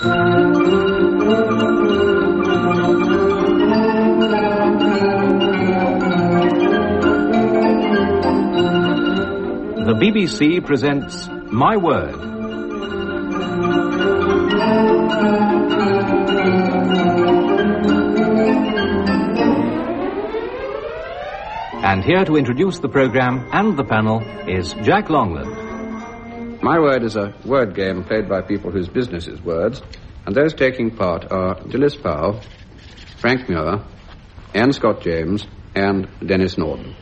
The BBC presents My Word. And here to introduce the programme and the panel is Jack Longland. My Word is a word game played by people whose business is words, and those taking part are Dilys Powell, Frank Muir, Anne Scott James, and Denis Norden.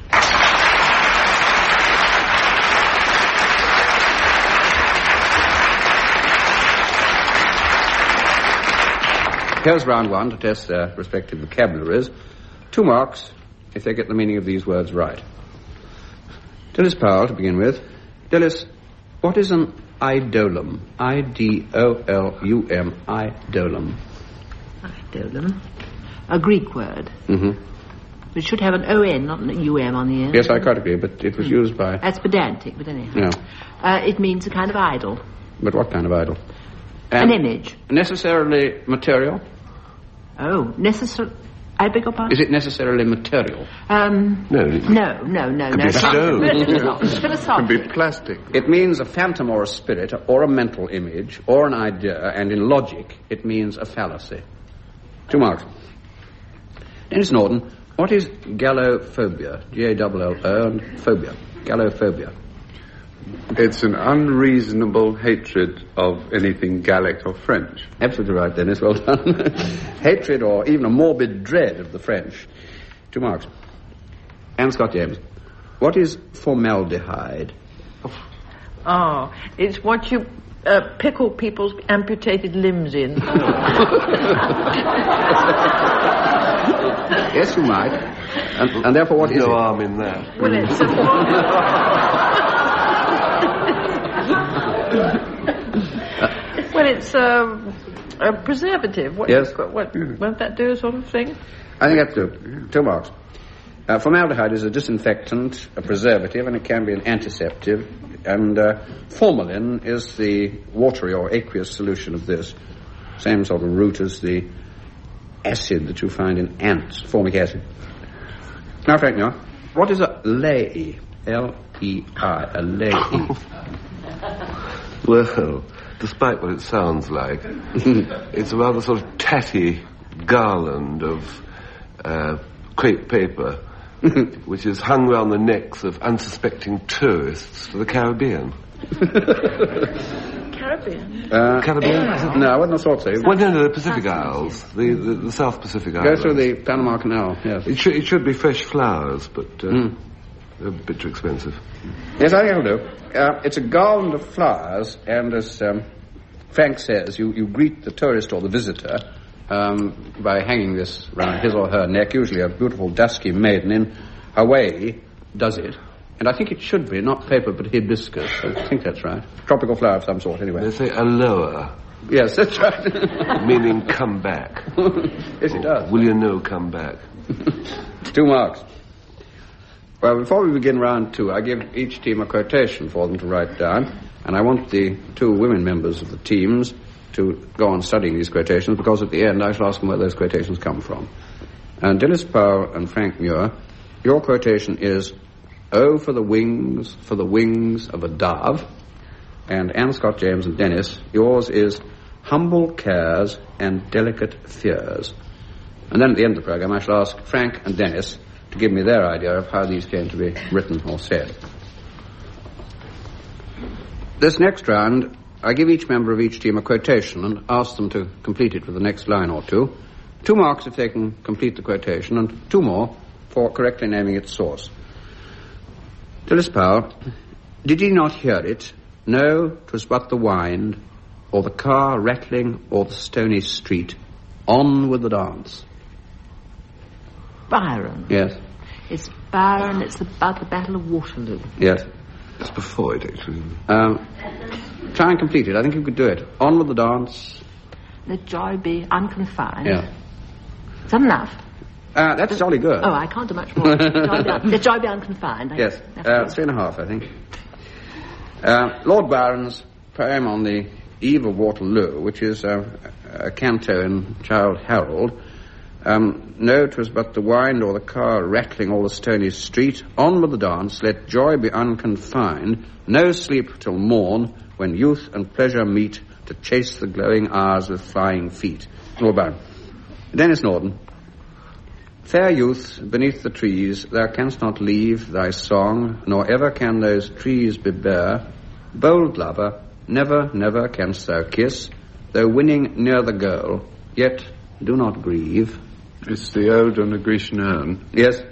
Here's round one to test their respective vocabularies. 2 marks if they get the meaning of these words right. Dilys Powell, to begin with. Dilys, what is an idolum? I-D-O-L-U-M, idolum. Idolum. A Greek word. Mm-hmm. It should have an O-N, not an U-M on the end. Yes, I quite agree, but it was used by... That's pedantic, but anyhow. Yeah. It means a kind of idol. But what kind of idol? An image. Necessarily material? Oh, I beg your pardon? Is it necessarily material? No. Could be stone. It's philosophical. Could be plastic. It means a phantom or a spirit or a mental image or an idea, and in logic it means a fallacy. 2 marks. Denis Norden, what is gallophobia? G-A-L-L-O and phobia. Gallophobia. It's an unreasonable hatred of anything Gallic or French. Absolutely right, Dennis. Well done. Hatred or even a morbid dread of the French. 2 marks. Anne Scott James, what is formaldehyde? Oh, it's what you pickle people's amputated limbs in. Yes, you might. And therefore, what is no it? harm in that. Well, it's it's a preservative. Yes. Won't that do, sort of thing? I think that's 2 marks. Formaldehyde is a disinfectant, a preservative, and it can be an antiseptic. And formalin is the watery or aqueous solution of this. Same sort of root as the acid that you find in ants, formic acid. Now, Frank, what is a lei? L-E-I, a lei. Well, despite what it sounds like, it's a rather sort of tatty garland of crepe paper, which is hung round the necks of unsuspecting tourists to the Caribbean. Caribbean? Caribbean? No, I wouldn't have thought so. Well, no, the Pacific Isles, the South Pacific Islands. Go through the Panama Canal, yes. It should be fresh flowers, but they're a bit too expensive. Yes, I think it'll do. It's a garland of flowers, and as Frank says, you greet the tourist or the visitor by hanging this round his or her neck, usually a beautiful dusky maiden in Hawaii does it. And I think it should be, not paper, but hibiscus. I think that's right. Tropical flower of some sort, anyway. They say aloha. Yes, that's right. Meaning come back. Yes, it does. Will you know come back? 2 marks. Well, before we begin round 2, I give each team a quotation for them to write down, and I want the 2 women members of the teams to go on studying these quotations, because at the end I shall ask them where those quotations come from. And Dilys Powell and Frank Muir, your quotation is, "Oh, for the wings of a dove." And Anne Scott James and Dennis, yours is, "Humble cares and delicate fears." And then at the end of the programme I shall ask Frank and Dennis to give me their idea of how these came to be written or said. This next round, I give each member of each team a quotation and ask them to complete it for the next line or 2. 2 marks if they can complete the quotation, and 2 more for correctly naming its source. Dilys Powell, did ye not hear it? No, 'twas but the wind, or the car rattling, or the stony street. On with the dance. Byron. Yes. It's Byron. It's about the Battle of Waterloo. Yes. It's before it, actually. Try and complete it. I think you could do it. On with the dance. Let joy be unconfined. Yeah. Is that enough? That's jolly good. Oh, I can't do much more. Let joy be unconfined. Yes. 3.5, I think. Lord Byron's poem on the Eve of Waterloo, which is a canto in Childe Harold. No, it was but the wind or the car rattling all the stony street. On with the dance, let joy be unconfined. No sleep till morn, when youth and pleasure meet to chase the glowing hours with flying feet. Lord Byron. Dennis Norden. Fair youth, beneath the trees, thou canst not leave thy song, nor ever can those trees be bare. Bold lover, never, never canst thou kiss, though winning near the goal, yet do not grieve. It's the ode on the Grecian urn. Yes.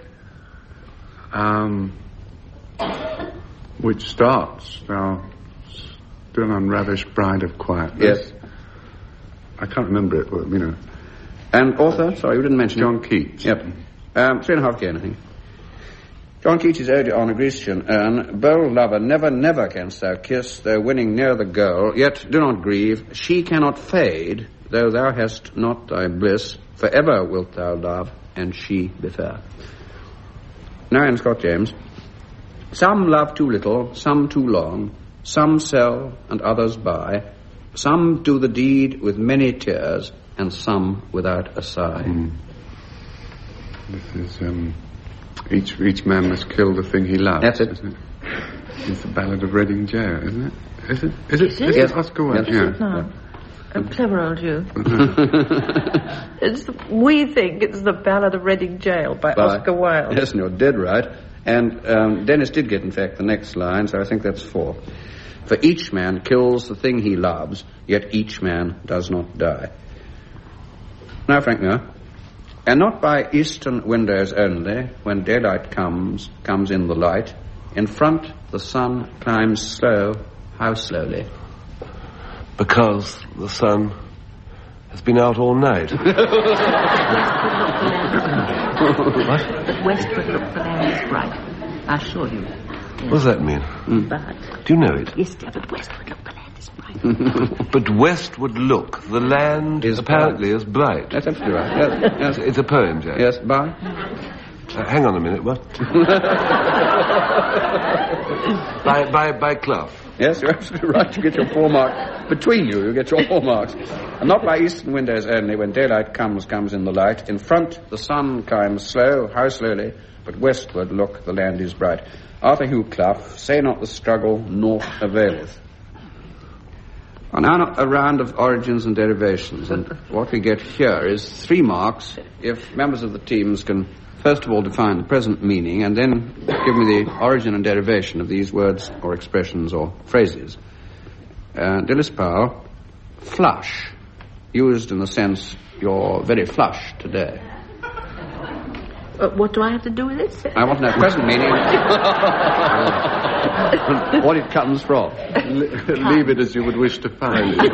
Which starts, thou still unravished bride of quiet. Yes. I can't remember it, but, you know. And author? Sorry, you didn't mention John it. Keats. Yep. 3.5 again, I think. John Keats' ode on a Grecian urn. Bold lover, never, never canst thou kiss, though winning near the goal, yet do not grieve. She cannot fade, though thou hast not thy bliss. Forever wilt thou love, and she be fair. Now in Scott James. Some love too little, some too long. Some sell, and others buy. Some do the deed with many tears, and some without a sigh. This is, each man must kill the thing he loves. That's it. Isn't it? It's the Ballad of Reading Gaol, isn't it? Is it? Is Yes. Oscar Wilde? Yes. Yeah. No. Clever old you. We think it's the Ballad of Reading Gaol by Oscar Wilde. Yes, and you're dead right. And Dennis did get, in fact, the next line, so I think that's 4. For each man kills the thing he loves, yet each man does not die. Now, Frank Muir. And not by eastern windows only, when daylight comes in the light. In front the sun climbs slow, how slowly? Because the sun has been out all night. What? But westward look, the land is bright. I assure you. What does that mean? But, Do you know it? yes, dear, but westward look, the land is bright. But westward look, the land Is apparently is bright. That's absolutely right. Yes, It's a poem, Jack. yes, by? Hang on a minute, what? by Clough. Yes, you're absolutely right. You get your 4 marks. Between you get your 4 marks. And not by eastern windows only, when daylight comes in the light. In front, the sun climbs slow, how slowly, but westward, look, the land is bright. Arthur Hugh Clough, say not the struggle, naught availeth. Well, now a round of origins and derivations, and what we get here is 3 marks if members of the teams can first of all define the present meaning and then give me the origin and derivation of these words or expressions or phrases. Dilys Powell, flush, used in the sense you're very flush today. What do I have to do with this? I want to know present meaning. What it comes from. Leave it as you would wish to find it.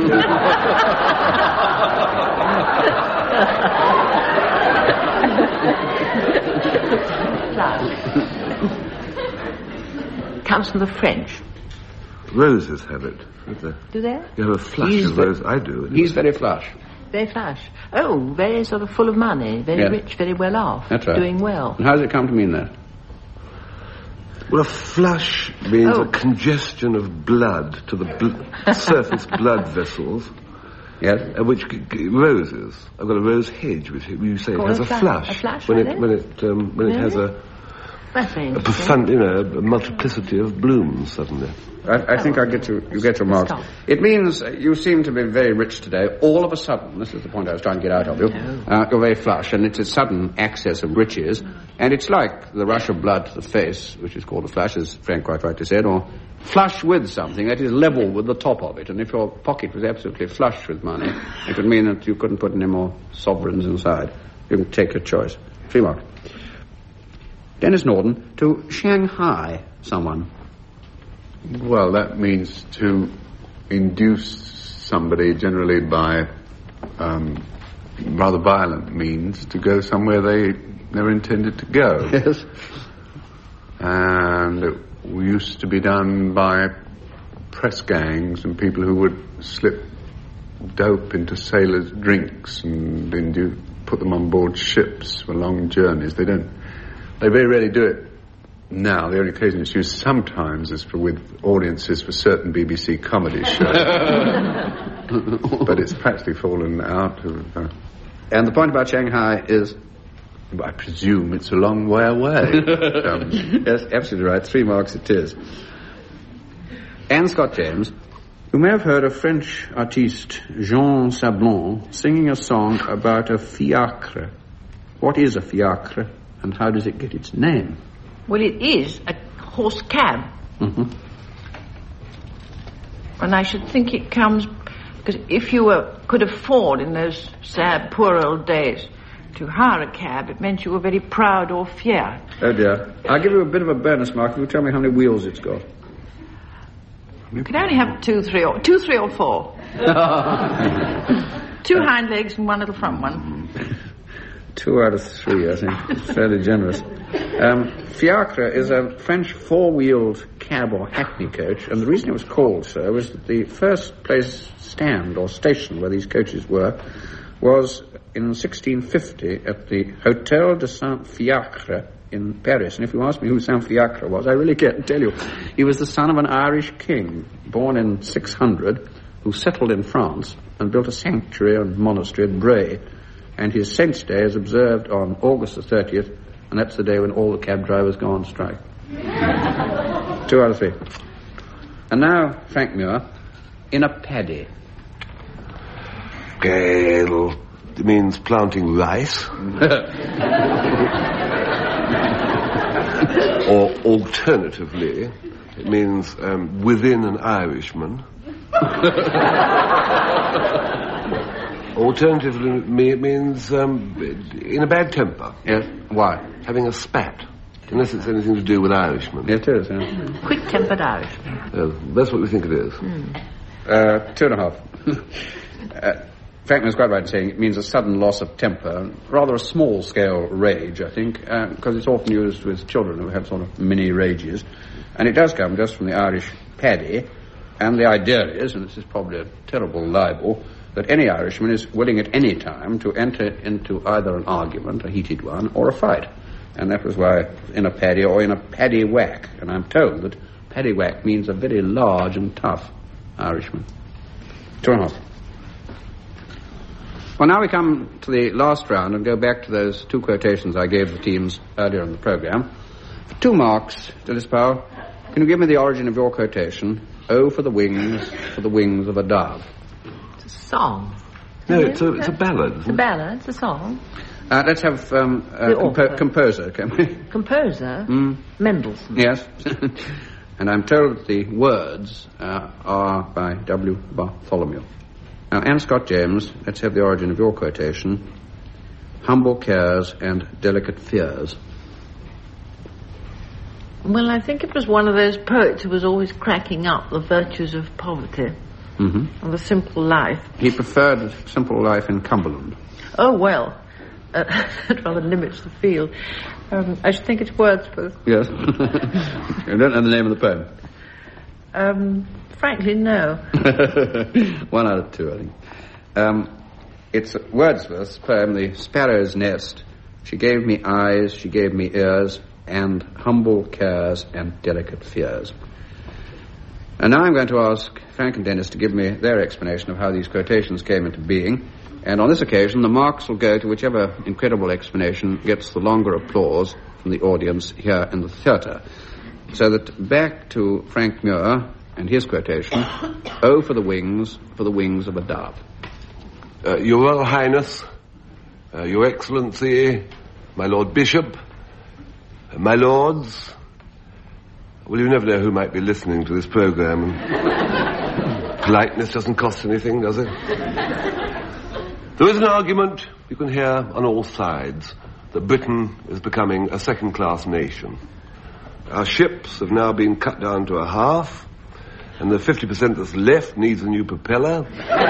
Comes from the French. Roses have it. Do they? You have a flush of rose. I do. He's very flush. Very flush. Oh, very sort of full of money, very Yes. rich, very well off. That's right. Doing well. And how does it come to mean that? Well, a flush means Oh. a congestion of blood to the surface blood vessels, Yes? which roses. I've got a rose hedge, which you say it Called has a a flush. flush. A flush, when really? it has a That's very interesting. profound, a multiplicity of blooms suddenly. I think you get your marks. Stop. It means you seem to be very rich today. All of a sudden, this is the point I was trying to get out of you, you're very flush, and it's a sudden access of riches, and it's like the rush of blood to the face, which is called a flush, as Frank quite rightly said, or flush with something that is level with the top of it, and if your pocket was absolutely flush with money, it would mean that you couldn't put any more sovereigns inside. You can take your choice. 3 marks. Dennis Norden, to Shanghai someone. Well, that means to induce somebody, generally by rather violent means, to go somewhere they never intended to go. Yes. And it used to be done by press gangs and people who would slip dope into sailors' drinks and put them on board ships for long journeys. They very rarely do it now. The only occasion it's used sometimes is with audiences for certain BBC comedy shows. But it's practically fallen out of... And the point about Shanghai is... I presume it's a long way away. Yes, absolutely right. 3 marks it is. Anne Scott James, you may have heard of French artiste Jean Sablon singing a song about a fiacre. What is a fiacre, and how does it get its name? Well, it is a horse cab. Mm-hmm. And I should think it comes... Because if you could afford in those sad, poor old days to hire a cab, it meant you were very proud or fier. Oh, dear. I'll give you a bit of a bonus mark if you tell me how many wheels it's got. You can only have 2, 3, or 4. 2 hind legs and 1 little front one. 2 out of 3, I think. It's fairly generous. Fiacre is a French 4-wheeled cab or hackney coach, and the reason it was called so was that the first place stand or station where these coaches were was in 1650 at the Hotel de Saint-Fiacre in Paris. And if you ask me who Saint-Fiacre was, I really can't tell you. He was the son of an Irish king, born in 600, who settled in France and built a sanctuary and monastery at Bray. And his saint's day is observed on August the 30th, and that's the day when all the cab drivers go on strike. 2 out of 3. And now, Frank Muir, in a paddy. It means planting rice. Or alternatively, it means within an Irishman. Alternatively, it means in a bad temper. Yes. Why? Having a spat. Unless it's anything to do with Irishmen. Yes, it is, yeah. Quick-tempered Irishman. That's what we think it is. 2.5. Frank was quite right in saying it means a sudden loss of temper, rather a small-scale rage, I think, because it's often used with children who have sort of mini rages. And it does come just from the Irish paddy, and the idea is, and this is probably a terrible libel, that any Irishman is willing at any time to enter into either an argument, a heated one, or a fight. And that was why in a paddy or in a paddy whack. And I'm told that paddy whack means a very large and tough Irishman. 2.5. Well, now we come to the last round and go back to those 2 quotations I gave the teams earlier in the programme. For 2 marks, Dennis Powell, can you give me the origin of your quotation? Oh, for the wings of a dove. It's a song. No, it's a ballad. It's a ballad, it's a song. Let's have composer, can we? Composer? Mendelssohn. Yes. And I'm told that the words are by W. Bartholomew. Now, Anne Scott James, let's have the origin of your quotation. Humble cares and delicate fears. Well, I think it was one of those poets who was always cracking up the virtues of poverty and the simple life. He preferred simple life in Cumberland. Oh, well, that rather limits the field. I should think it's Wordsworth. Yes. You don't know the name of the poem? Frankly, no. 1 out of 2, I think. It's Wordsworth's poem, The Sparrow's Nest. She gave me eyes, she gave me ears, and humble cares and delicate fears. And now I'm going to ask Frank and Dennis to give me their explanation of how these quotations came into being. And on this occasion, the marks will go to whichever incredible explanation gets the longer applause from the audience here in the theatre. So that back to Frank Muir and his quotation, oh, for the wings of a dove. Your Royal Highness, Your Excellency, my Lord Bishop, my Lords. Well, you never know who might be listening to this programme. Politeness doesn't cost anything, does it? There is an argument you can hear on all sides that Britain is becoming a second-class nation. Our ships have now been cut down to a half, and the 50% that's left needs a new propeller.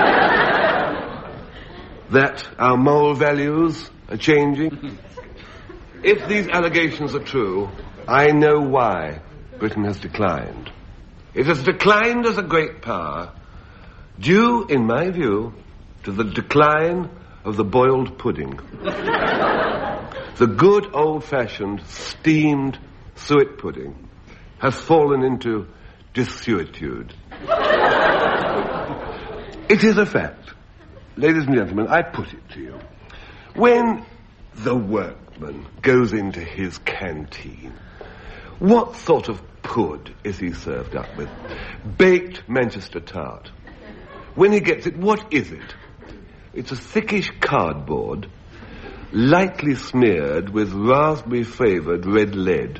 That our moral values are changing. If these allegations are true, I know why Britain has declined. It has declined as a great power, due, in my view, to the decline of the boiled pudding. The good old-fashioned steamed suet pudding, has fallen into desuetude. It is a fact. Ladies and gentlemen, I put it to you. When the workman goes into his canteen, what sort of pud is he served up with? Baked Manchester tart. When he gets it, what is it? It's a thickish cardboard, lightly smeared with raspberry-flavoured red lead.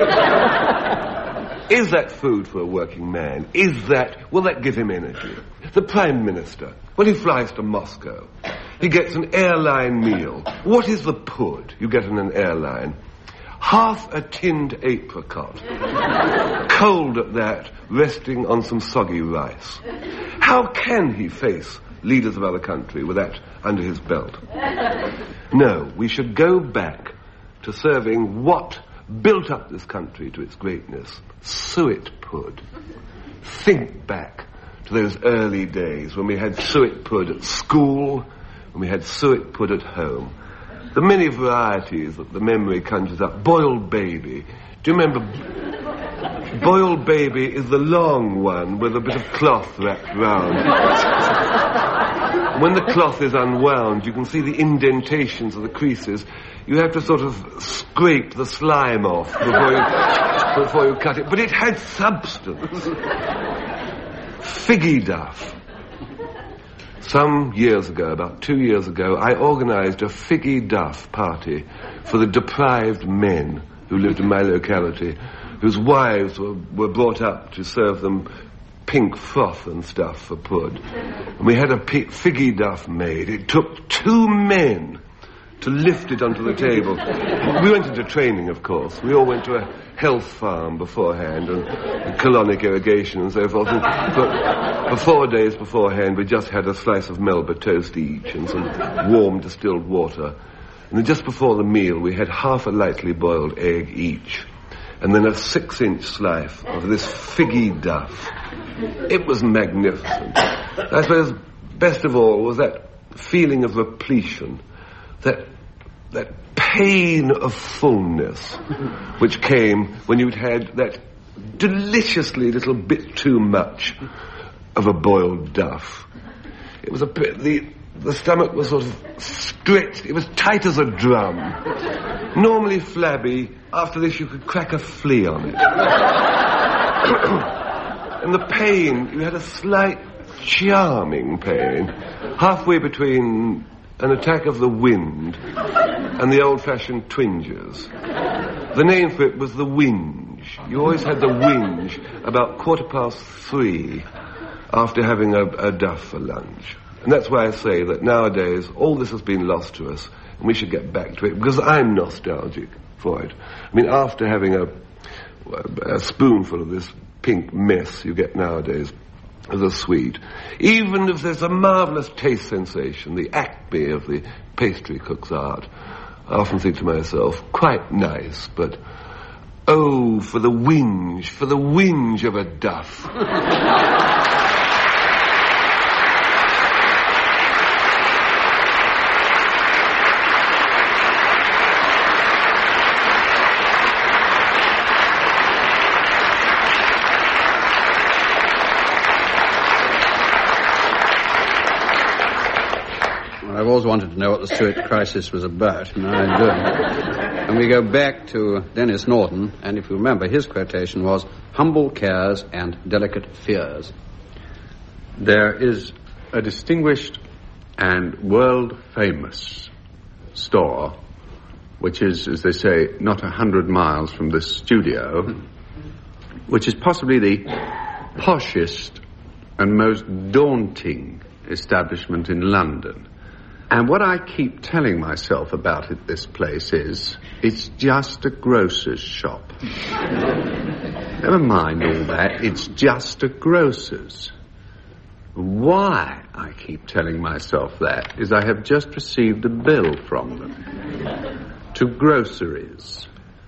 Is that food for a working man? Will that give him energy? The Prime Minister, when he flies to Moscow, he gets an airline meal. What is the pud you get in an airline? Half a tinned apricot. Cold at that, resting on some soggy rice. How can he face leaders of other country with that under his belt? No, we should go back to serving what built up this country to its greatness. Suet pud. Think back to those early days when we had suet pud at school, when we had suet pud at home. The many varieties that the memory conjures up. Boiled baby. Do you remember? Boiled baby is the long one with a bit of cloth wrapped round. When the cloth is unwound, you can see the indentations of the creases. You have to sort of scrape the slime off before you cut it. But it had substance. Figgy duff. Some years ago, about 2 years ago, I organised a figgy duff party for the deprived men who lived in my locality, whose wives were brought up to serve them pink froth and stuff for pud. And we had a figgy duff made. It took 2 men to lift it onto the table. We went into training, of course. We all went to a health farm beforehand and colonic irrigation and so forth. And for 4 days beforehand, we just had a slice of Melba toast each and some warm distilled water. And then just before the meal, we had half a lightly boiled egg each. And then a 6-inch slice of this figgy duff. It was magnificent. I suppose best of all was that feeling of repletion, that pain of fullness which came when you'd had that deliciously little bit too much of a boiled duff. It was the stomach was sort of stretched. It was tight as a drum. Normally flabby. After this, you could crack a flea on it. And the pain, you had a slight, charming pain, halfway between an attack of the wind and the old-fashioned twinges. The name for it was the whinge. You always had the whinge about 3:15 after having a duff for lunch. And that's why I say that nowadays all this has been lost to us, and we should get back to it, because I'm nostalgic for it. I mean, after having a spoonful of this pink mess you get nowadays as a sweet, even if there's a marvellous taste sensation, the acme of the pastry cook's art, I often think to myself, quite nice, but oh, for the whinge of a duff. I've always wanted to know what the Suet Crisis was about, and I do. And we go back to Denis Norton, and if you remember, his quotation was, "Humble cares and delicate fears." There is a distinguished and world-famous store, which is, as they say, not 100 miles from this studio, which is possibly the poshest and most daunting establishment in London. And what I keep telling myself about this place is, it's just a grocer's shop. Never mind all that, it's just a grocer's. Why I keep telling myself that is I have just received a bill from them. To groceries,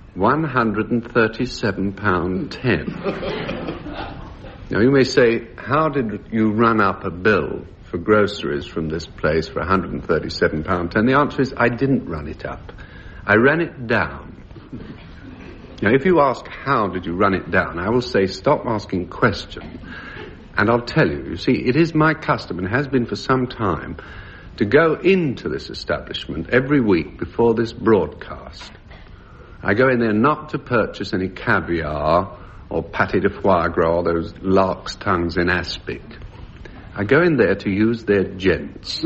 £137.10. Now you may say, how did you run up a bill for groceries from this place for £137.10? The answer is, I didn't run it up. I ran it down. Now, if you ask, how did you run it down, I will say, stop asking questions. And I'll tell you, you see, it is my custom, and has been for some time, to go into this establishment every week before this broadcast. I go in there not to purchase any caviar or pâté de foie gras or those lark's tongues in aspic. I go in there to use their gents.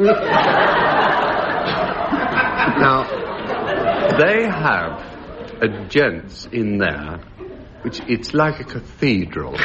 Now, they have a gents in there, which it's like a cathedral.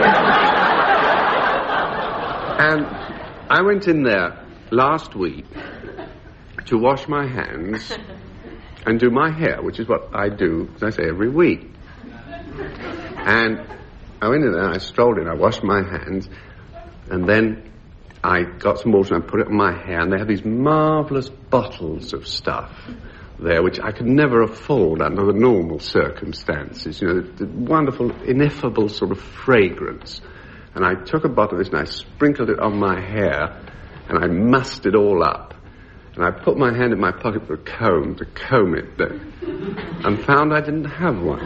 And I went in there last week to wash my hands and do my hair, which is what I do, as I say, every week. And I went in there, I strolled in, I washed my hands, and then I got some water and I put it on my hair, and they have these marvellous bottles of stuff there, which I could never afford under the normal circumstances. You know, the wonderful, ineffable sort of fragrance. And I took a bottle of this and I sprinkled it on my hair, and I mussed it all up. And I put my hand in my pocket for a comb to comb it, and found I didn't have one.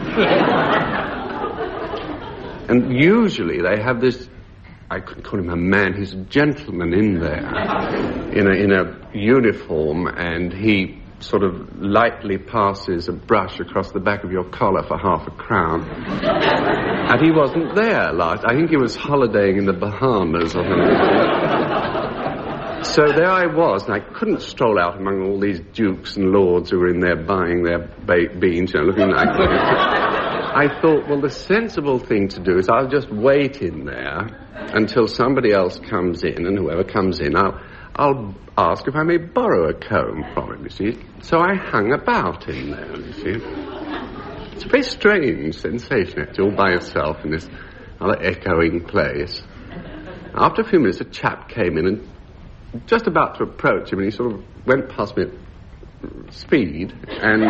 And usually they have this, I couldn't call him a man, he's a gentleman in there, in a uniform, and he sort of lightly passes a brush across the back of your collar for half a crown. And he wasn't there last. I think he was holidaying in the Bahamas or something. So there I was, and I couldn't stroll out among all these dukes and lords who were in there buying their baked beans, you know, looking like... I thought, well, the sensible thing to do is I'll just wait in there until somebody else comes in, and whoever comes in, I'll ask if I may borrow a comb from him, you see. So I hung about in there, you see. It's a very strange sensation, actually, all by yourself in this rather echoing place. After a few minutes, a chap came in and just about to approach him, and he sort of went past me at speed, and...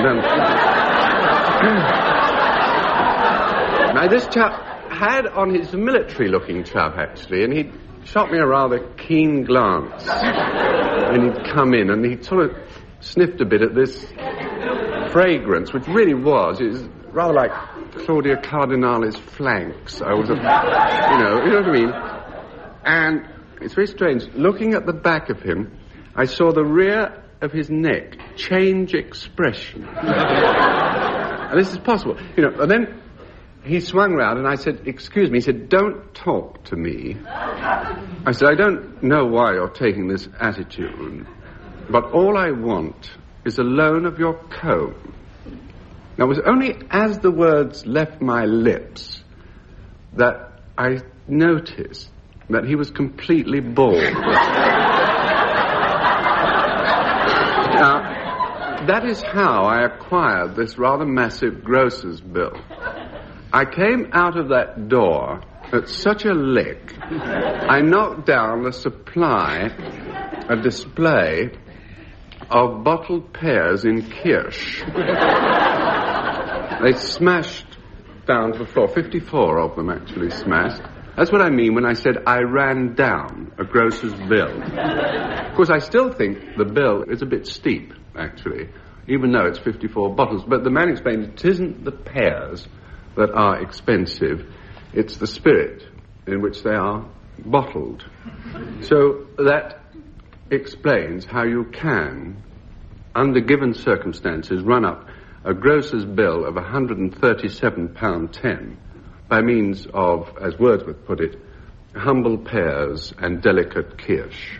Now, this chap had on his military-looking chap, actually, and he shot me a rather keen glance when he'd come in, and he sort of sniffed a bit at this fragrance, which really was. It was rather like Claudia Cardinale's flanks. I was, you know what I mean? And it's very strange. Looking at the back of him, I saw the rear of his neck change expression. And this is possible. You know, and then he swung round and I said, excuse me. He said, don't talk to me. I said, I don't know why you're taking this attitude, but all I want is a loan of your comb. Now, it was only as the words left my lips that I noticed that he was completely bald. Now, that is how I acquired this rather massive grocer's bill. I came out of that door at such a lick, I knocked down a display of bottled pears in Kirsch. They smashed down to the floor. 54 of them actually smashed. That's what I mean when I said I ran down a grocer's bill. Of course, I still think the bill is a bit steep, actually, even though it's 54 bottles. But the man explained it isn't the pears that are expensive, it's the spirit in which they are bottled. So that explains how you can, under given circumstances, run up a grocer's bill of £137.10 by means of, as Wordsworth put it, humble pears and delicate kirsch.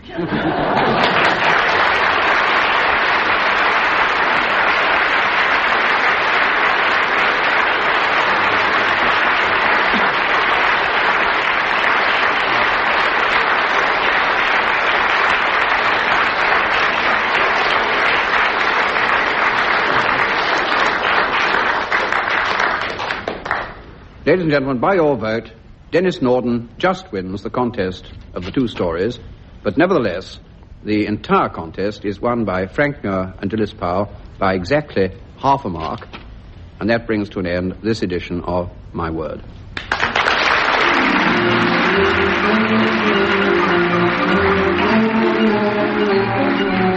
Ladies and gentlemen, by your vote, Denis Norden just wins the contest of the two stories, but nevertheless, the entire contest is won by Frank Muir and Dilys Powell by exactly half a mark, and that brings to an end this edition of My Word.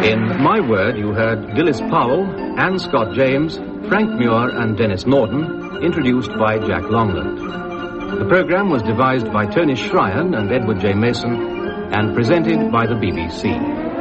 In My Word, you heard Dilys Powell, Anne Scott James, Frank Muir and Dennis Norden, introduced by Jack Longland. The program was devised by Tony Shryan and Edward J. Mason and presented by the BBC.